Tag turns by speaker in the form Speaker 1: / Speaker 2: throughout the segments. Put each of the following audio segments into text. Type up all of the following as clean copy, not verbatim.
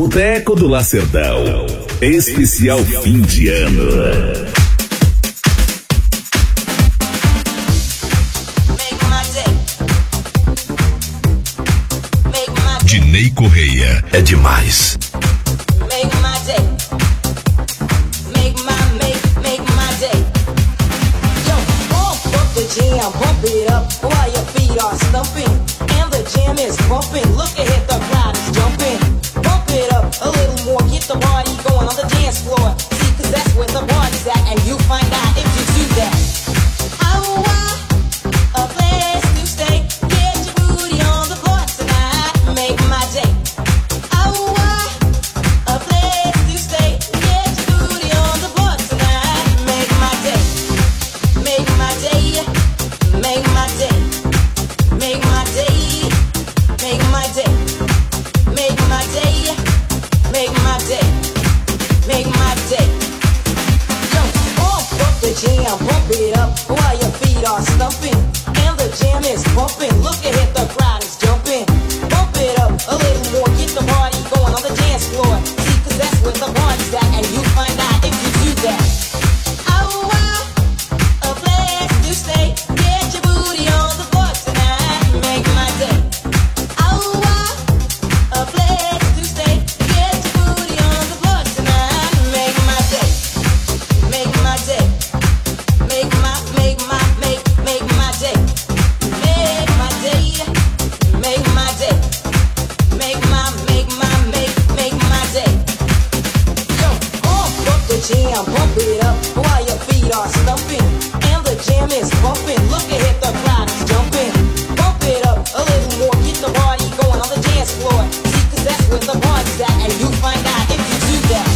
Speaker 1: Boteco do Lacerdão. Especial fim de ano. Dinei Correia é demais.
Speaker 2: Make my day. Make my day. Yo, pump up the jam, pump it up while your feet are stumping. And the jam is bumping. Look ahead, the crowd is jumping. Pump it up a little more, get the party going on the dance floor. See, 'cause that's where the party's at, and you find out if you do that. I want a place to stay. Get your booty on the floor tonight. Make my day. I want a place to stay. Get your booty on the floor tonight. Make my day. Make my day. Make my day. Make my day. Make my day. Make my day. Make my day. Make my day. Yo, pump up the jam, pump it up while your feet are stumping. And the jam is bumping. Look ahead, the crowd is jumping. Bump it up a little more, get the party going on the dance floor. See, 'cause that's where the party's at, and you find out if you do that. I want a place to stay. Get your booty on the floor tonight. Make my day. I want a place to stay. Get your booty on the floor tonight. Make my day. Make my day. Make my day. Make my day. Make my day. Make my day. Make my day. Yo, pump up the jam, pump it up while your feet are stumping. And the jam is bumping. Look ahead, the crowd is jumping. Bump it up a little more, get the party going on the dance floor. See, 'cause that's where the party's at, and you find out if you do that.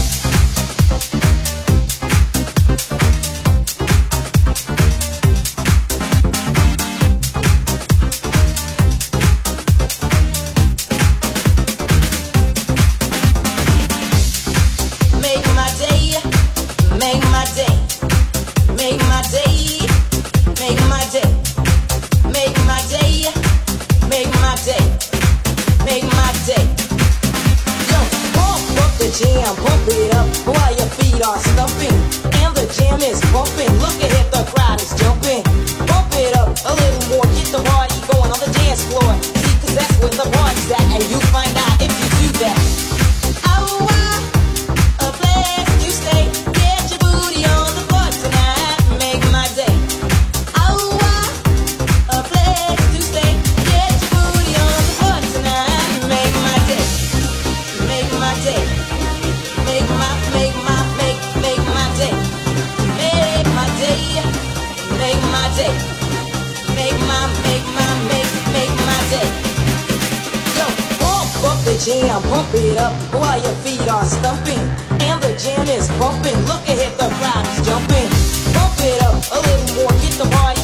Speaker 2: Make my day. Make my day. Make my day. Make my day. Make my day. Make my day. Make my day. Yo, pump up the jam, pump it up while your feet are stumping. And the jam is bumping. Look ahead, the crowd is jumping. Bump it up a little more, get the party going on the dance floor. See, 'cause that's where the party's at, and you find out if you do that. I want a place to stay. Get your booty on the floor tonight. Make my day. I want a place to stay. Get your booty on the floor tonight. Make my day. Make my day. Make my day. Make my day. Make my day. Make my day. Yo, pump up the jam, pump it up while your feet are stumping. And the jam is bumping. Look ahead, the crowd is jumping. Bump it up a little more, get the party